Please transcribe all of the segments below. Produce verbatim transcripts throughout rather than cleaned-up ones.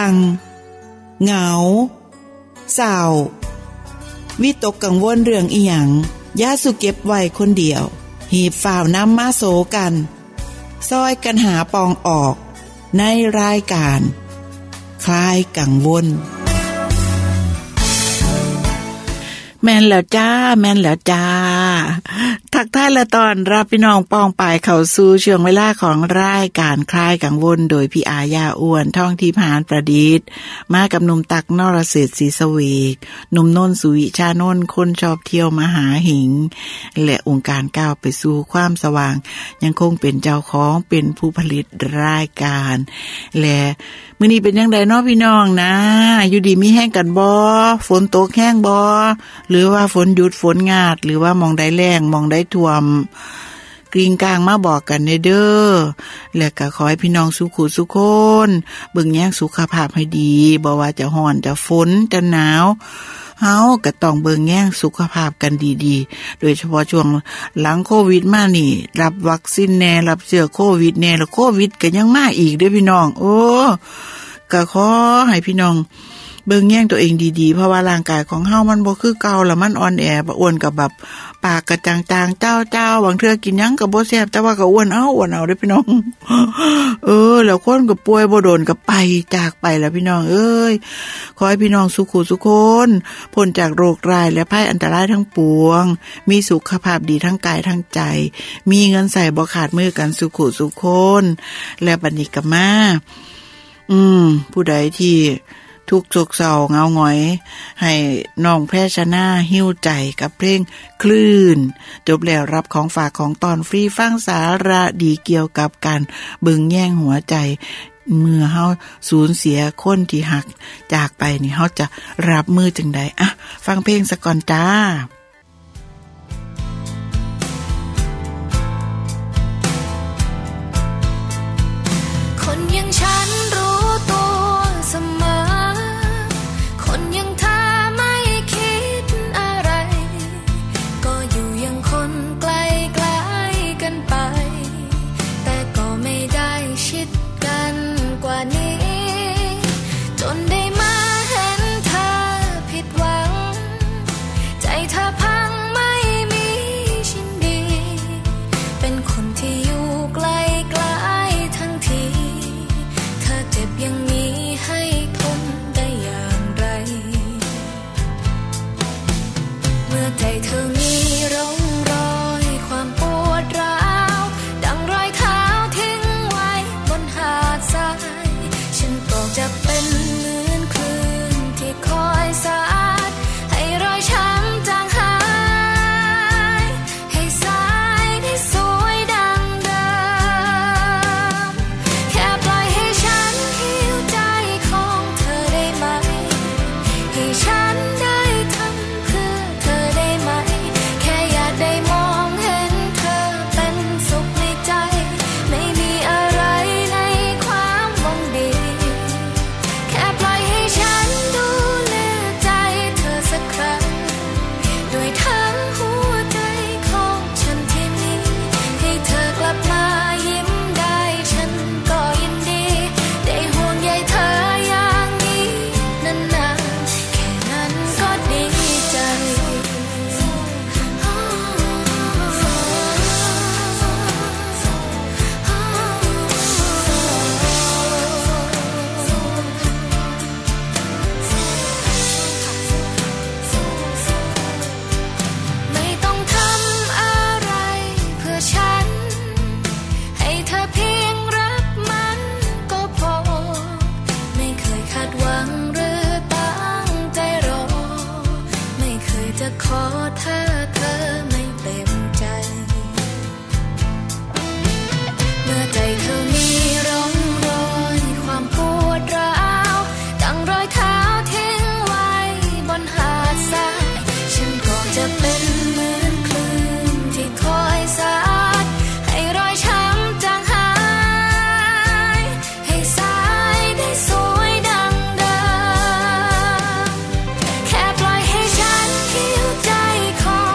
งเหงาเศร้าวิตกกังวลเรื่องอีหยังอย่าสุเก็บไว้คนเดียวหีบฝ่าวนำมาโสกันซอยกันหาปองออกในรายการคลายกังวลแม่นแล้วจ้าแม่นแล้วจ้าทักทายและตอนรับพี่น้องป้องปายเข้าสู่ช่วงเวลาของรายการคลายกังวลโดยพี่อาญาอ้วนท่องทิพย์หานประดิษฐ์มากับหนุ่มตักนรเศรษฐ์ศรีสเวกหนุ่มนนท์สุวิชานนท์คนชอบเที่ยวมหาหิงและองค์การก้าวไปสู่ความสว่างยังคงเป็นเจ้าของเป็นผู้ผลิตรายการและมื้อนี้เป็นจังได๋เนาะพี่น้องนะอยู่ดีมีแห้งกันบ่ฝนตกแห้งบ่หรือว่าฝนหยุดฝนงาดหรือว่ามองได้แล้งมองได้ท่วมกริงกลางมาบอกกันเด้อและก็ขอให้พี่น้องสุขสุขคนเบิ่งแย่งสุขภาพให้ดีบ่ว่าจะร้อนจะฝนจะหนาวเฮาก็ต้องเบิ่งแย่งสุขภาพกันดีๆโดยเฉพาะช่วงหลังโควิดมานี่รับวัคซีนแน่รับเชื้อโควิดแน่แล้วโควิดก็ยังมาอีกเด้อพี่น้องโอ้ก็ขอให้พี่น้องเบิ่งแย่งตัวเองดีๆเพราะว่าร่างกายของเฮามันบ่คือเก่าแล้วมันอ่อนแอบ่อ้วนก็แบบปากก็จางๆเจ้าๆบางเทื่อกินหยังก็บ่แซ่บแต่ว่าก็อ้วนเอาอ้วนเอาเด้อพี่น้องเออแล้วคนก็ป่วยบ่โดนก็ไปจากไปแล้วพี่น้องเอ้ยขอให้พี่น้องสุขสุขคนพ้นจากโรคร้ายและภัยอันตรายทั้งปวงมีสุขภาพดีทั้งกายทั้งใจมีเงินใส่บ่ขาดมือกันสุขสุขคนและบัดนี้ก็มาอืมผู้ใดที่ทุกข์โศกเศร้าเหงาหงอยให้น้องแพรชนาหิ้วใจกับเพลงคลื่นจบแล้วรับของฝากของตอนฟรีฟังสาระดีเกี่ยวกับการเบิ่งแย่งหัวใจเมื่อเฮาสูญเสียคนที่หักจากไปนี่เฮาจะรับมือจังได๋อ่ะฟังเพลงซะก่อนจ้าคนอย่างฉันรู้ตัวเสมอคนอย่างเธอไม่คิดอะไรก็อยู่อย่างคนไกลๆกันไปแต่ก็ไม่ได้ชิดกันกว่านี้จนได้มาเห็นเธอผิดหวังใจเธอพังไม่มีชิ้นดีเป็นคนที่อยู่ไกลๆทั้งทีเธอเจ็บอย่างนี้ให้ทนได้อย่างไรเมื่อใจเธอมีร่องรอยความปวดร้าวดังรอยเท้าทิ้งไว้บนหาดทรายฉันก็จะเป็นเหมือนคลื่นที่คอยสาดให้รอยช้ำจางหายให้สายได้สวยดังเดิมแค่ปล่อยให้ฉันหิวใจของเธอได้ไหมให้ฉันได้ทำเพื่อเธอได้ไหมแค่อยากได้มองเห็นเธอเป็นสุขในใจไม่มีอะไรในความหวังดีแค่ปล่อยให้ฉันดูแลใจเธอสักครั้งด้วยทั้งหัวใจของฉันที่มีให้เธอกลับมายิ้มได้ฉันก็ยินดีได้ห่วงใยเธออย่างนี้นานๆแค่นั้นก็ดีใจไม่ต้องทำอะไรเพื่อฉันให้เธอเพียงรักมันก็พอไม่เคยคาดหวังหรือตั้งใจรอไม่เคยจะขอถ้าเธอไม่เต็มใจเมื่อใจเธอมีร่องรอยความปวดร้าวดังรอยเท้าทิ้งไว้บนหาดทรายฉันก็จะเป็นเหมือนคลื่นที่คอยสาดให้รอยช้ำจางหายให้สายได้สวยดังเดิมแค่ปล่อยให้ฉันหิวใจของ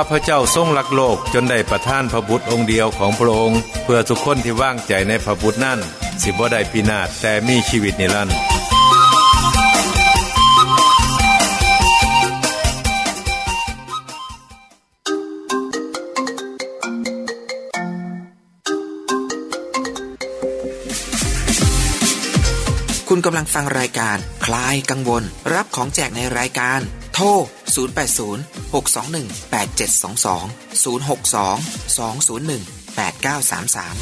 พระเจ้าทรงรักโลกจนได้ประทานพระบุตรองค์เดียวของพระองค์เพื่อทุกคนที่วางใจในพระบุตรนั้นสิบ่ได้พินาศแต่มีชีวิตนิรันดร์คุณกำลังฟังรายการคลายกังวลรับของแจกในรายการโทรศูนย์ แปด ศูนย์ หก สอง หนึ่ง แปด เจ็ด สอง สอง ศูนย์ หก สอง สอง ศูนย์ หนึ่ง แปด เก้า สาม สาม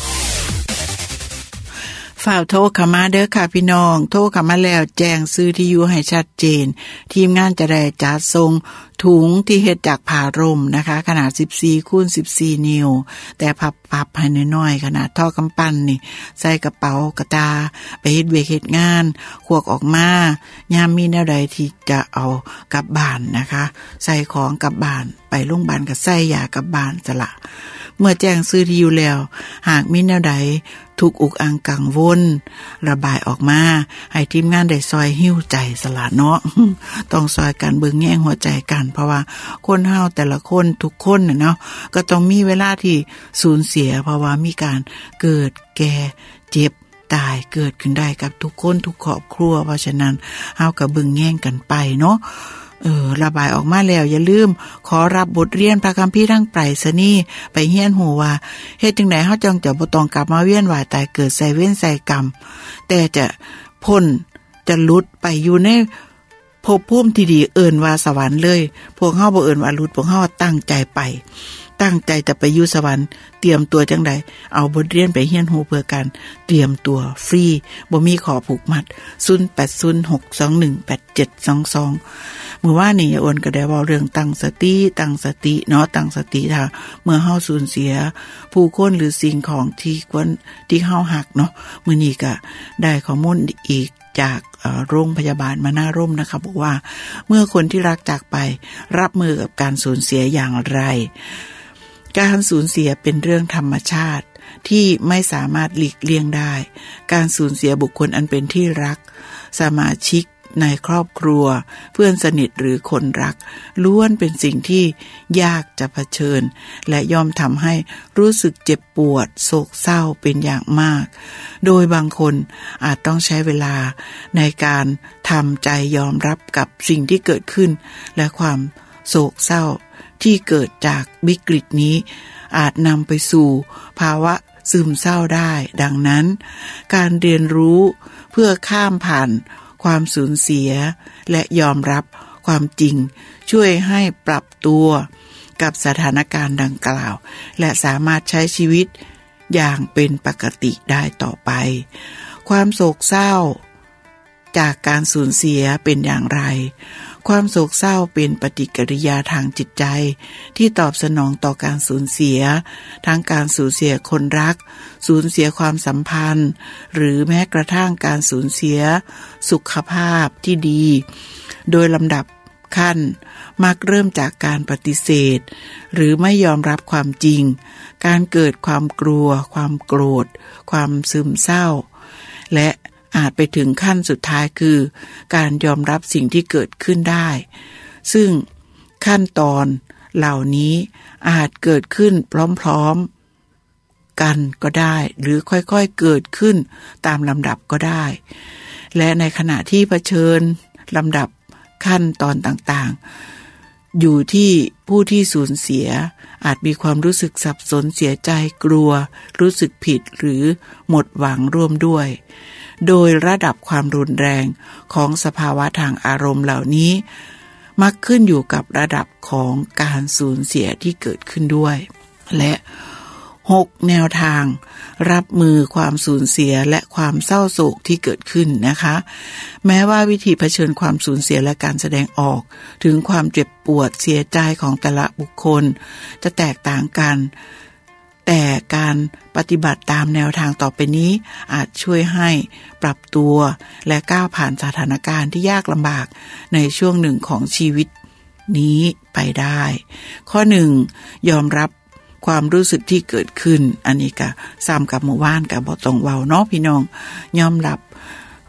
ฝ่าวโทรเข้ามาเด้อค่ะพี่น้องโทรเข้ามาแล้วแจ้งซื้อที่อยู่ให้ชัดเจนทีมงานจะได้จัดส่งถุงที่เฮ็ดจากผ้าร่มนะคะขนาดสิบสี่คูณสิบสี่นิ้วแต่พับๆให้น้อยๆขนาดท่อกำปั้นนี่ใส่กระเป๋ากระตาไปเฮ็ดเวกเฮ็ดงานขวกออกมายามมีแนวใดที่จะเอากลับบ้านนะคะใส่ของกลับบ้านไปโรงพยาบาลก็ใส่ยากลับบ้านซะละเมื่อแจ้งซื้อที่อยู่แล้วหากมีแนวใดทุกอุกอังกังวลระบายออกมาให้ทีมงานได้ซอยหิ้วใจสละเนาะต้องซอยกันเบิ่งแย่งหัวใจกันเพราะว่าคนเฮาแต่ละคนทุกคนน่ะเนาะก็ต้องมีเวลาที่สูญเสียเพราะว่ามีการเกิดแก่เจ็บตายเกิดขึ้นได้กับทุกคนทุกครอบครัวเพราะฉะนั้นเฮาก็เบิ่งแย่งกันไปเนาะเออระบายออกมาแล้วอย่าลืมขอรับบทเรียนพระคัมภีร์ทางไปรษณีย์ไปเฮียนหูว่าเฮ็ดจังได๋เฮาจังจะบ่ต้องกลับมาเวียนว่ายตายเกิดใส่เวรใส่กรรมแต่จะพ้นจะหลุดไปอยู่ในภพภูมิที่ดีเอิ้นว่าสวรรค์เลยพวกเฮาบ่เอิ้นว่าหลุดพวกเฮาตั้งใจไปตั้งใจจะไปอยู่สวรรค์เตรียมตัวจังได๋เอาบทเรียนไปเฮียนหูเพื่อกันเตรียมตัวฟรีบ่มีขอผูกมัดศูนย์ แปด ศูนย์ หก สอง หนึ่ง แปด เจ็ด สอง สองเมื่อว่านี่โอนก็ได้เว้าเรื่องตั้งสติตั้งสติเนาะตั้งสติถ้าเมื่อเฮาสูญเสียผู้คนหรือสิ่งของที่ควรที่เฮารักเนาะมื้อนี้ก็ได้ข้อมูลอีกจากโรงพยาบาลมานาร่มนะคะบอกว่าเมื่อคนที่รักจากไปรับมือกับการสูญเสียอย่างไรการสูญเสียเป็นเรื่องธรรมชาติที่ไม่สามารถหลีกเลี่ยงได้การสูญเสียบุคคลอันเป็นที่รักสมาชิกในครอบครัวเพื่อนสนิทหรือคนรักล้วนเป็นสิ่งที่ยากจะเผชิญและย่อมทำให้รู้สึกเจ็บปวดโศกเศร้าเป็นอย่างมากโดยบางคนอาจต้องใช้เวลาในการทำใจยอมรับกับสิ่งที่เกิดขึ้นและความโศกเศร้าที่เกิดจากวิกฤตนี้อาจนำไปสู่ภาวะซึมเศร้าได้ดังนั้นการเรียนรู้เพื่อข้ามผ่านความสูญเสียและยอมรับความจริงช่วยให้ปรับตัวกับสถานการณ์ดังกล่าวและสามารถใช้ชีวิตอย่างเป็นปกติได้ต่อไปความโศกเศร้าจากการสูญเสียเป็นอย่างไรความโศกเศร้าเป็นปฏิกิริยาทางจิตใจที่ตอบสนองต่อการสูญเสียทั้งการสูญเสียคนรักสูญเสียความสัมพันธ์หรือแม้กระทั่งการสูญเสียสุขภาพที่ดีโดยลำดับขั้นมักเริ่มจากการปฏิเสธหรือไม่ยอมรับความจริงการเกิดความกลัวความโกรธความซึมเศร้าและอาจไปถึงขั้นสุดท้ายคือการยอมรับสิ่งที่เกิดขึ้นได้ซึ่งขั้นตอนเหล่านี้อาจเกิดขึ้นพร้อมๆกันก็ได้หรือค่อยๆเกิดขึ้นตามลำดับก็ได้และในขณะที่เผชิญลำดับขั้นตอนต่างๆอยู่ที่ผู้ที่สูญเสียอาจมีความรู้สึกสับสนเสียใจกลัวรู้สึกผิดหรือหมดหวังร่วมด้วยโดยระดับความรุนแรงของสภาวะทางอารมณ์เหล่านี้มักขึ้นอยู่กับระดับของการสูญเสียที่เกิดขึ้นด้วยและหกแนวทางรับมือความสูญเสียและความเศร้าโศกที่เกิดขึ้นนะคะแม้ว่าวิธีเผชิญความสูญเสียและการแสดงออกถึงความเจ็บปวดเสียใจของแต่ละบุคคลจะแตกต่างกันแต่การปฏิบัติตามแนวทางต่อไปนี้อาจช่วยให้ปรับตัวและก้าวผ่านสถานการณ์ที่ยากลำบากในช่วงหนึ่งของชีวิตนี้ไปได้ข้อหนึ่งยอมรับความรู้สึกที่เกิดขึ้นอันนี้ก็ซ้ำกับหมู่บ้านกับบ่ต้องเว้าเนาะพี่น้องยอมรับ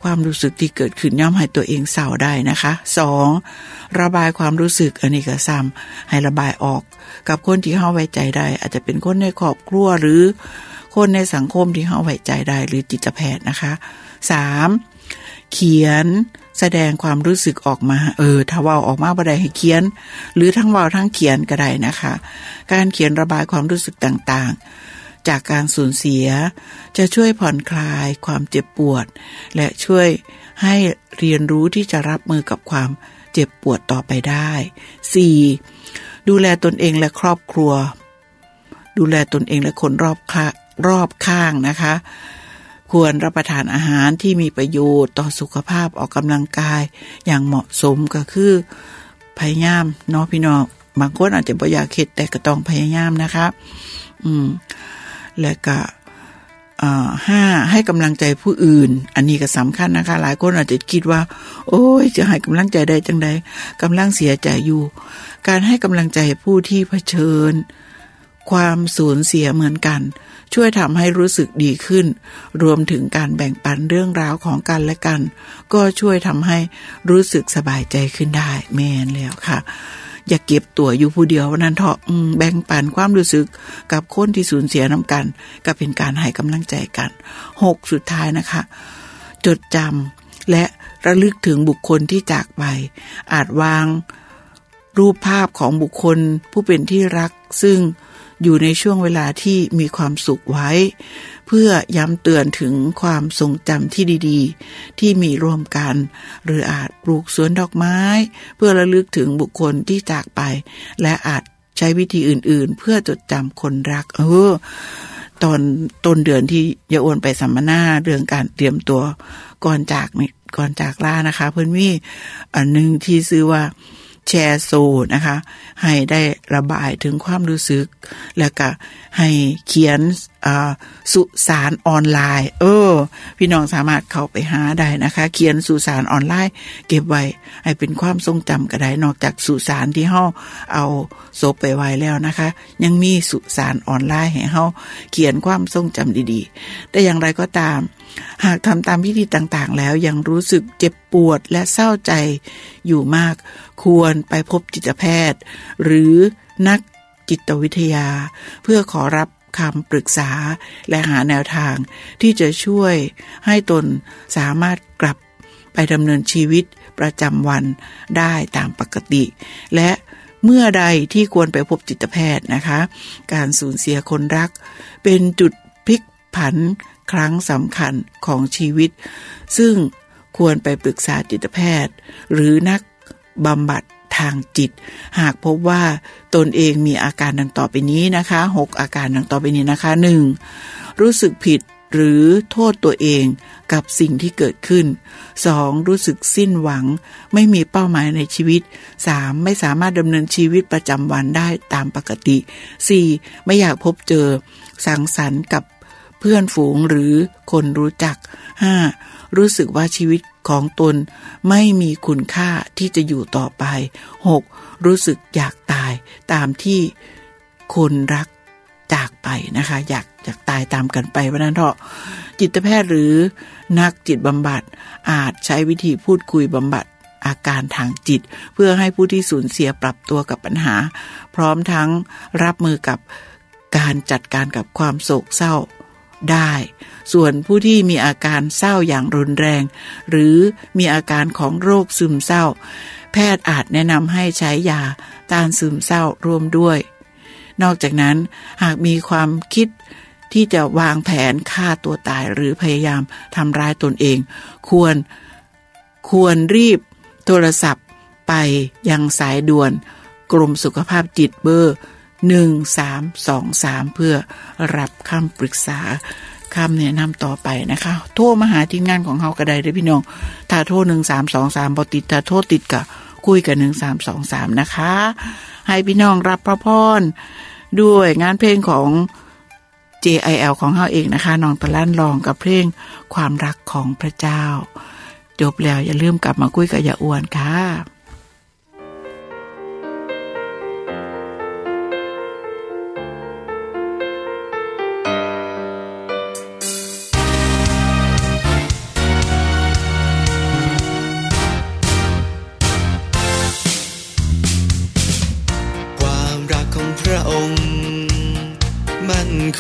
ความรู้สึกที่เกิดขึ้นย่อมให้ตัวเองเศร้าได้นะคะสองระบายความรู้สึกอันนี้ก็ซ้ำให้ระบายออกกับคนที่เฮาไว้ใจได้อาจจะเป็นคนในครอบครัวหรือคนในสังคมที่เฮาไว้ใจได้หรือจิตแพทย์นะคะสามเขียนแสดงความรู้สึกออกมาเออถ้าเว้าออกมาบ่ได้ให้เขียนหรือทั้งเว้าทั้งเขียนก็ได้นะคะการเขียนระบายความรู้สึกต่างๆจากการสูญเสียจะช่วยผ่อนคลายความเจ็บปวดและช่วยให้เรียนรู้ที่จะรับมือกับความเจ็บปวดต่อไปได้สี่ดูแลตนเองและครอบครัวดูแลตนเองและคนรอบข้างรอบข้างนะคะควรรับประทานอาหารที่มีประโยชน์ต่อสุขภาพออกกำลังกายอย่างเหมาะสมก็คือพยายามเนาะพี่น้องบางคนอาจจะบ่อยากเฮ็ดแต่ก็ต้องพยายามนะคะอืมและก็อ่าห้าให้กำลังใจผู้อื่นอันนี้ก็สำคัญนะคะหลายคนอาจจะคิดว่าโอ้ยจะให้กำลังใจได้จังได๋กำลังเสียใจอยู่การให้กำลังใจผู้ที่เผชิญความสูญเสียเหมือนกันช่วยทำให้รู้สึกดีขึ้นรวมถึงการแบ่งปันเรื่องราวของกันและกันก็ช่วยทำให้รู้สึกสบายใจขึ้นได้แม่นแล้วค่ะอย่าเก็บตัวอยู่ผู้เดียวนั้นเถาะแบ่งปันความรู้สึกกับคนที่สูญเสียน้ำกันก็เป็นการให้กำลังใจกันหกสุดท้ายนะคะจดจำและระลึกถึงบุคคลที่จากไปอาจวางรูปภาพของบุคคลผู้เป็นที่รักซึ่งอยู่ในช่วงเวลาที่มีความสุขไว้เพื่อย้ำเตือนถึงความทรงจำที่ดีๆที่มีร่วมกันหรืออาจปลูกสวนดอกไม้เพื่อระลึกถึงบุคคลที่จากไปและอาจใช้วิธีอื่นๆเพื่อจดจำคนรักเออตอนต้นเดือนที่ยายอ้วนไปสัมมนาเรื่องการเตรียมตัวก่อนจากก่อนจากลานะคะเพิ่นมีอันนึงที่ชื่อว่าแชร์โซนะคะให้ได้ระบายถึงความรู้สึกแล้วก็ให้เขียนอ่าสุสานออนไลน์เออพี่น้องสามารถเข้าไปหาได้นะคะเขียนสุสานออนไลน์เก็บไว้ให้เป็นความทรงจำก็ได้นอกจากสุสานที่เฮาเอาศพไปไว้แล้วนะคะยังมีสุสานออนไลน์ให้เฮาเขียนความทรงจำดีๆแต่อย่างไรก็ตามหากทำตามวิธีต่างๆแล้วยังรู้สึกเจ็บปวดและเศร้าใจอยู่มากควรไปพบจิตแพทย์หรือนักจิตวิทยาเพื่อขอรับคำปรึกษาและหาแนวทางที่จะช่วยให้ตนสามารถกลับไปดำเนินชีวิตประจำวันได้ตามปกติและเมื่อใดที่ควรไปพบจิตแพทย์นะคะการสูญเสียคนรักเป็นจุดพลิกผันครั้งสำคัญของชีวิตซึ่งควรไปปรึกษาจิตแพทย์หรือนักบำบัดทางจิตหากพบว่าตนเองมีอาการดังต่อไปนี้นะคะหกอาการดังต่อไปนี้นะคะหนึ่งรู้สึกผิดหรือโทษตัวเองกับสิ่งที่เกิดขึ้นสองรู้สึกสิ้นหวังไม่มีเป้าหมายในชีวิตสามไม่สามารถดำเนินชีวิตประจำวันได้ตามปกติสี่ไม่อยากพบเจอสังสรรค์กับเพื่อนฝูงหรือคนรู้จักห้ารู้สึกว่าชีวิตของตนไม่มีคุณค่าที่จะอยู่ต่อไปหกรู้สึกอยากตายตามที่คนรักจากไปนะคะอยากอยากตายตามกันไปเพราะนั้นเถอะจิตแพทย์หรือนักจิตบำบัดอาจใช้วิธีพูดคุยบำบัดอาการทางจิตเพื่อให้ผู้ที่สูญเสียปรับตัวกับปัญหาพร้อมทั้งรับมือกับการจัดการกับความโศกเศร้าได้ส่วนผู้ที่มีอาการเศร้าอย่างรุนแรงหรือมีอาการของโรคซึมเศร้าแพทย์อาจแนะนำให้ใช้ยาต้านซึมเศร้าร่วมด้วยนอกจากนั้นหากมีความคิดที่จะวางแผนฆ่าตัวตายหรือพยายามทำร้ายตนเองควรควรรีบโทรศัพท์ไปยังสายด่วนกรมสุขภาพจิตเบอร์หนึ่งสามสองสามเพื่อรับคำปรึกษาคำแนะนำต่อไปนะคะโทรมาหาทีมงานของเฮาก็ได้เด้อพี่น้องถ้าโทรหนึ่งสามสองสามบ่ติดถ้าโทรติดก็คุยกันหนึ่งสามสองสามนะคะให้พี่น้องรับพระพรด้วยงานเพลงของ เจ ไอ แอล ของเฮาเองนะคะน้องตะลั่นลองกับเพลงความรักของพระเจ้าจบแล้วอย่าลืมกลับมาคุยกับอย่าอ้วนค่ะ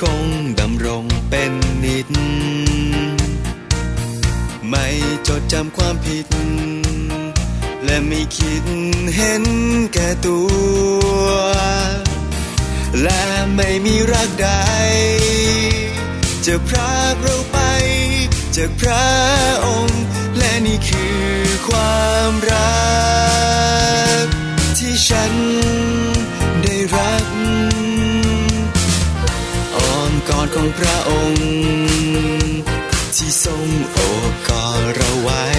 คงดำรงเป็นนิจไม่จดจำความผิดและไม่คิดเห็นแก่ตัวและไม่มีรักใดจะพรากเราไปจากพระองค์และนี่คือความรักที่ฉันได้รับอ้อมกอดของพระองค์ที่ทรงโอบกอดเราไว้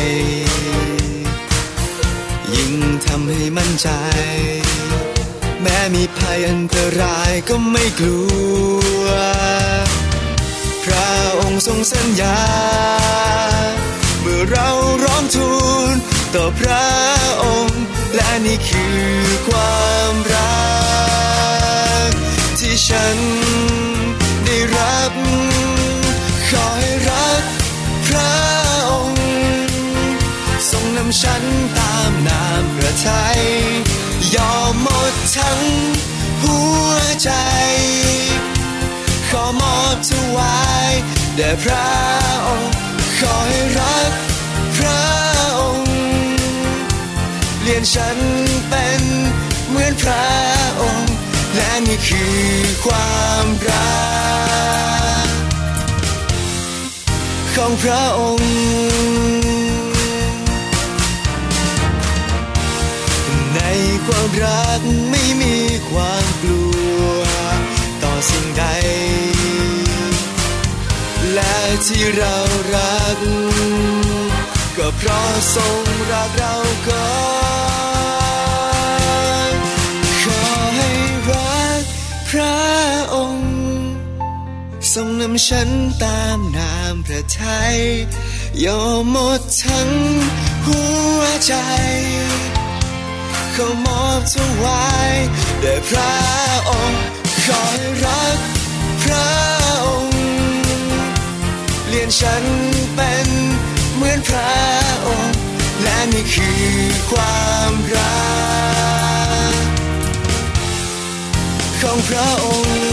ยิ่งทำให้มั่นใจแม้มีภัยอันตรายก็ไม่กลัวพระองค์ทรงสัญญาเมื่อเราร้องทูลต่อพระองค์และนี่คือความรักที่ฉันได้รับขอให้รักพระองค์ทรงนำฉันตามน้ำพระทัยยอมหมดทั้งหัวใจขอมอบถวายแด่พระองค์ขอให้รักพระองค์เปลี่ยนฉันเป็นเหมือนพระองค์และนี่คือความรักของพระองค์ในความรักไม่มีความกลัวต่อสิ่งใดและที่เรารักก็เพราะทรงรักเราก่อนขอให้รักพระองค์ทรงนำฉันตามน้ำพระทัยยอมหมดทั้งหัวใจขอมอบถวายแด่พระองค์ขอให้รักพระองค์เปลี่ยนฉันเป็นเหมือนพระองค์และนี่คือความรักของพระองค์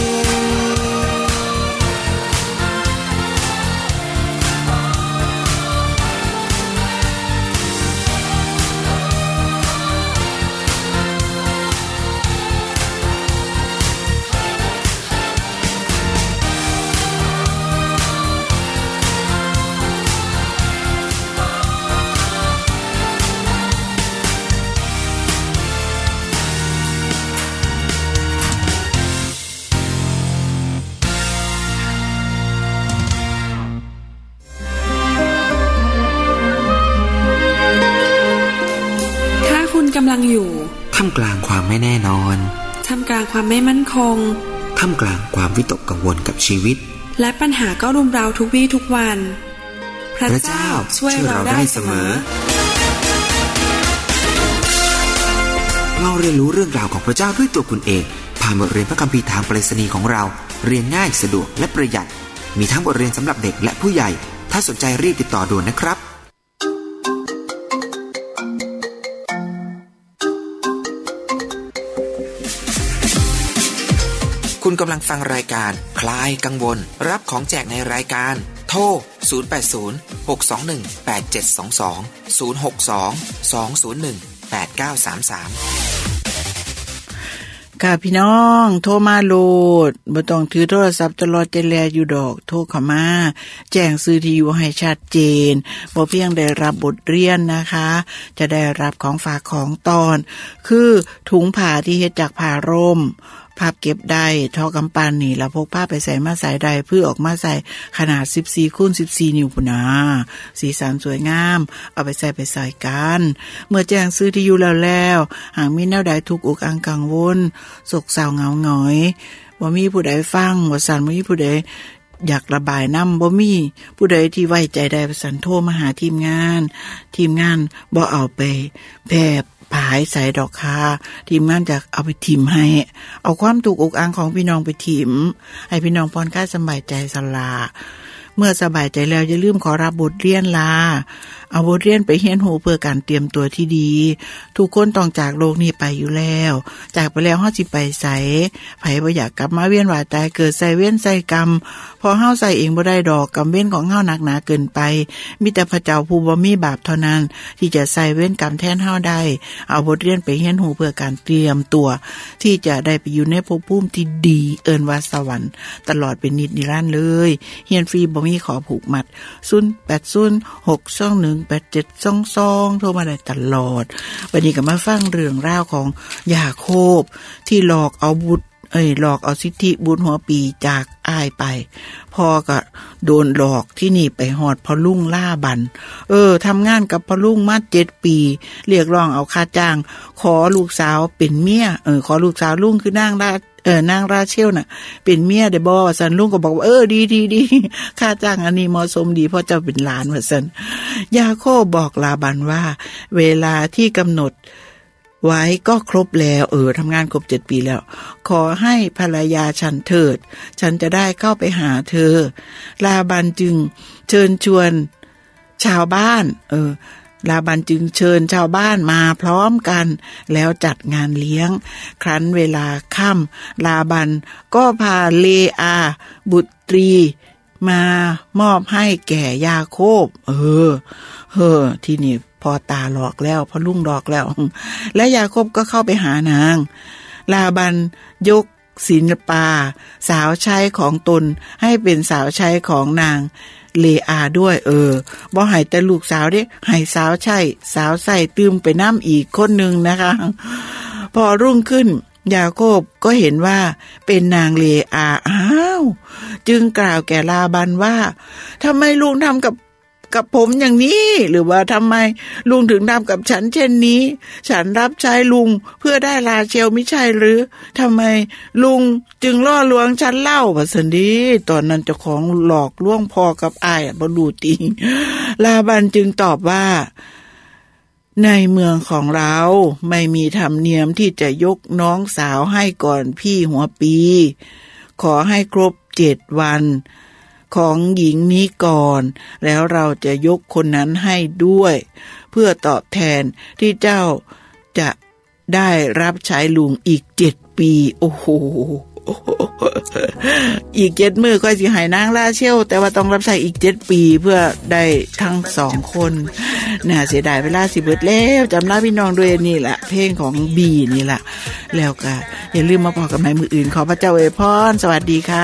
กำลังอยู่ท่ามกลางความไม่แน่นอนท่ามกลางความไม่มั่นคงท่ามกลางความวิตกกังวลกับชีวิตและปัญหาก็รุมเร้าทุกวี่ทุกวันพระเจ้าช่วยเราได้เสมอเราเรียนรู้เรื่องราวของพระเจ้าด้วยตัวคุณเองผ่านบทเรียนพระคัมภีร์ทางไปรษณีย์ของเราเรียนง่ายสะดวกและประหยัดมีทั้งบทเรียนสำหรับเด็กและผู้ใหญ่ถ้าสนใจรีบติดต่อด่วนนะครับคุณกำลังฟังรายการคลายกังวลรับของแจกในรายการโทรศูนย์ แปด ศูนย์ หก สอง หนึ่ง แปด เจ็ด สอง สอง ศูนย์ หก สอง สอง ศูนย์ หนึ่ง แปด เก้า สาม สามค่ะพี่น้องโทรมาโหลดบ่ต้องถือโทรศัพท์ตลอดใจแลอยู่ดอกโทรเข้ามาแจ้งชื่อที่อยู่ให้ชัดเจนบ่เพียงได้รับบทเรียนนะคะจะได้รับของฝากของตอนคือถุงผ้าที่เฮ็ดจากผ้าร่มภาพเก็บได้ท่อกำปั้นนี่แล้วพกผ้าไปใส่มาใส่ได้เพื่อออกมาใส่ขนาด สิบสี่คูณสิบสี่ นิ้วพุ่นนะสีสันสวยงามเอาไปใส่ไปใส่กันเมื่อแจ้งซื้อที่อยู่แล้วแล้วหากมีแนวใดทุกข์อกอังกังวลโศกเศร้าเหงาหงอยบ่มีผู้ใดฟังบ่สั่นบ่มีผู้ใดอยากระบายน้ำบ่มีผู้ใดที่ไว้ใจได้ประสานโทรมาหาทีมงานทีมงานบ่เอาไปแพร่ผายใส่ดอกคาทีมงานจะเอาไปถิ่มให้เอาความถูกอกอังของพี่น้องไปถิ่มให้พี่น้องพรค่าสบายใจสลาเมื่อสบายใจแล้วอย่าลืมขอรับบทเรียนลาเอาบทเรียนไปเรียนรู้เพื่อการเตรียมตัวที่ดีทุกคนต้องจากโลกนี้ไปอยู่แล้วจากไปแล้วเฮาสิไปไสไผบ่อยากกลับมาเวียนว่ายตายเกิดใส่เวรใส่กรรมพอเฮาใส่เองบ่ได้ดอกกรรมเวรของเฮาหนักหนาเกินไปมีแต่พระเจ้าผู้บ่มีบาปเท่านั้นที่จะใส่เวรกรรมแทนเฮาได้เอาบทเรียนไปเรียนรู้เพื่อการเตรียมตัวที่จะได้ไปอยู่ในภพภูมิที่ดีเอิ้นว่าสวรรค์ตลอดเป็นนิจนิรันดร์เลยเรียนฟรีบ่มีขอผูกมัดศูนย์ แปด ศูนย์ หก สอง หนึ่ง แปด เจ็ด สอง สองโทรมาได้ตลอดวันนี้ก็มาฟังเรื่องราวของยาโคบที่หลอกเอาบุตรเอ้ยหลอกเอาสิทธิบุญหัวปีจากอ้ายไปพ่อก็โดนหลอกที่นี่ไปฮอดพ่อลุงล่าบันเออทำงานกับพ่อลุงมาเจ็ดปีเรียกร้องเอาค่าจ้างขอลูกสาวเป็นเมียเออขอลูกสาวลุงคือนางราเออนางราเชลน่ะเป็นเมียได้บ่ว่าซั่นลุงก็บอกว่าเออดีๆๆค่าจ้างอันนี้เหมาะสมดีเพราะเจ้าเป็นหลานว่าซั่นยาโคบบอกลาบันว่าเวลาที่กำหนดไว้ก็ครบแล้วเออทำงานครบเจ็ดปีแล้วขอให้ภรรยาฉันเถิดฉันจะได้เข้าไปหาเธอลาบันจึงเชิญชวนชาวบ้านเออลาบันจึงเชิญชาวบ้านมาพร้อมกันแล้วจัดงานเลี้ยงครั้นเวลาค่ำลาบันก็พาเลอาบุตรีมามอบให้แก่ยาโคบเออเฮ้อที่นี่พอตาหลอกแล้วพอลุงหลอกแล้วและยาโคบก็เข้าไปหานางลาบันยกศิลปาสาวใช้ของตนให้เป็นสาวใช้ของนางเลอาด้วยเออบ่ให้แต่ลูกสาวเด้ให้สาวใช้สาวใส่ตื้มไปน้ำอีกคนนึงนะคะพอรุ่งขึ้นยาโคบก็เห็นว่าเป็นนางเลอาอ้าวจึงกล่าวแก่ลาบันว่าทำไมลุงทำกับกับผมอย่างนี้หรือว่าทำไมลุงถึงทำกับฉันเช่นนี้ฉันรับใช้ลุงเพื่อได้ราเชลไม่ใช่หรือทำไมลุงจึงล่อลวงฉันเล่าว่าสันดีตอนนั้นเจ้าของหลอกลวงพ่อกับอ้ายบ่รู้จริงลาบันจึงตอบว่าในเมืองของเราไม่มีธรรมเนียมที่จะยกน้องสาวให้ก่อนพี่หัวปีขอให้ครบเจ็ดวันของหญิงนี้ก่อนแล้วเราจะยกคนนั้นให้ด้วยเพื่อตอบแทนที่เจ้าจะได้รับใช้ลุงอีกเจ็ดปีโอ้โหอีกเจ็ดมื้อค่อยสิให้นางราเชลแต่ว่าต้องรับใช้อีกเจ็ดปีเพื่อได้ทั้งสองคนน่าเสียดายเวลาสิเบิดแล้วจำลาพี่น้องด้วยนี่แหละเพลงของบีนี่แหละแล้วก็อย่าลืมมาพบกันใหม่มื้ออื่นขอพระเจ้าอวยพรสวัสดีค่ะ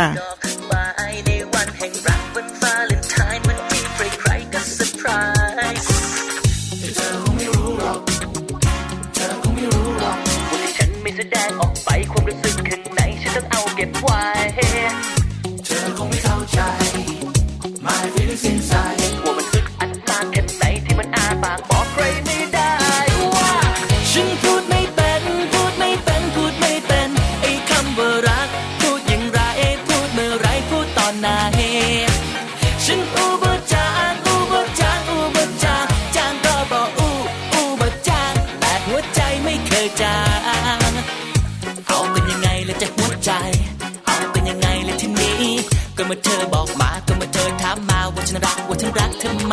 แสดงออกไปความรู้สึกข้างในฉันต้องเอาเก็บไว้เธอคงไม่เข้าใจ My feelings inside ว่ามันอึดอัดมากแค่ไหนที่มันอาปากบอกใครไม่ได้ว่าฉันพูดไม่เป็นพูดไม่เป็นพูดไม่เป็นไอ้คำว่ารักพูดอย่างไรพูดเมื่อไรพูดตอนไหนฉันอูบจางอูบจางอูบจางจางก็บอกอูอูบจางแต่หัวใจไม่เคยจางเอาเป็นยังไงล่ะจะหัวใจเอาเป็นยังไงล่ะทีนี้ก็เมื่อเธอบอกมาก็เมื่อเธอถามมาว่าฉันรักว่าฉันรักเธอไหม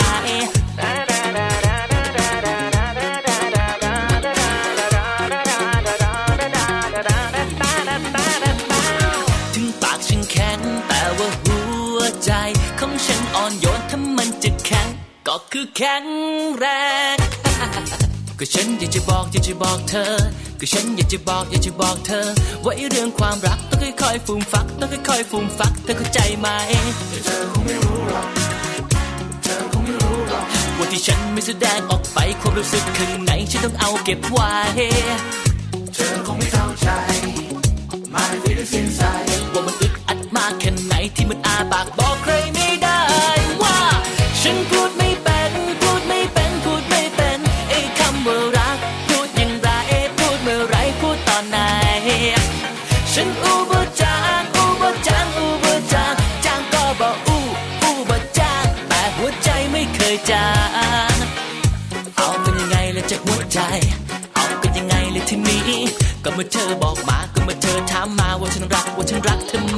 ถึงปากฉันแข็งแต่ว่าหัวใจของฉันอ่อนโยนถ้ามันจะแข็งก็คือแข็งแรงก็ฉันอยากจะบอกอยากจะบอกเธอก็ฉันอยากจะบอกอยากจะบอกเธอว่าไอ้เรื่องความรักต้องค่อยๆฟูมฟักต้องค่อยๆฟูมฟักเธอเข้าใจไหมเธอคงไม่รู้หรอกเธอคงไม่รู้หรอกว่าที่ฉันไม่แสดงออกไปความรู้สึกข้างในฉันต้องเอาเก็บไว้เธอคงไม่เข้าใจ My feelings inside ว่ามันอึดอัดมากแค่ไหนที่มันอาปากบอกใครไม่ได้ว่าฉันพูดไม่เป็นพูดไม่เป็นพูดไม่เป็นไอ้คำว่ารักพูดอย่างไรพูดเมื่อไรพูดตอนไหนฉันอูบจางอูบจางอูบจางจางก็บอกอูอูบจางแต่หัวใจไม่เคยจางเอาเป็นยังไงล่ะจะหัวใจเอาเป็นยังไงล่ะทีนี้ก็เมื่อเธอบอกมาก็เมื่อเธอถามมาว่าฉันรักว่าฉันรักเธอไหม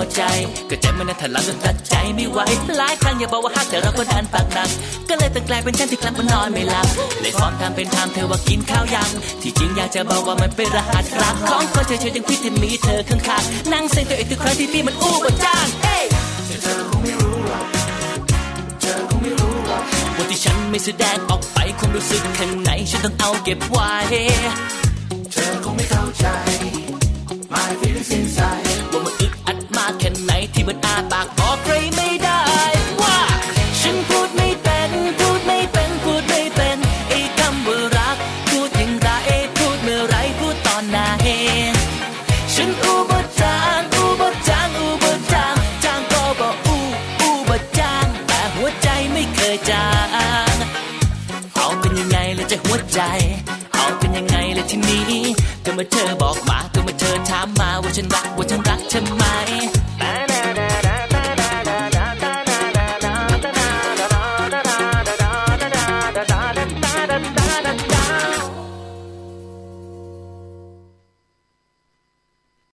ใจก็ใจมันน่ะทะลักจนตัดใจไม่ไหวหลายครั้งอย่าบอกว่าฮักแต่เราก็ดันปากหนักก็เลยต้องกลายเป็นฉันที่กลับมานอนไม่หลับเลยฟอร์มทำเป็นทำเธอว่ากินข้าวยังที่จริงอยากจะบอกว่ามันเป็นรหัสรักของคนเฉยๆยังพิษที่มีเธอข้างๆนั่งเซ็งตัวเองทุกครั้งที่พี่มันอู้บ่จ้างเฮ้ยเธอคงไม่รู้หรอกเธอคงไม่รู้หรอกว่าที่ฉันไม่แสดงออกไปความรู้สึกข้างในฉันต้องเอาเก็บไว้เธอคงไม่เข้าใจ My feelings inside ว่ามันอึดอัดมากแค่ไหนที่มันอาปากบอกใครไม่ได้ว่าฉันพูดไม่เป็นพูดไม่เป็นพูดไม่เป็นไอ้คำว่ารักพูดอย่างไรพูดเมื่อไรพูดตอนไหนฉันอู้บ่จางอู้บ่จางอู้บ่จางจางก็บ่อู้อู้บ่จางแต่หัวใจไม่เคยจางเอาเป็นยังไงล่ะจะหัวใจเอาเป็นยังไงล่ะทีนี้ก็เมื่อเธอบอกมาก็เมื่อเธอถามมาว่าฉันรักว่าฉันรักเธอไหมด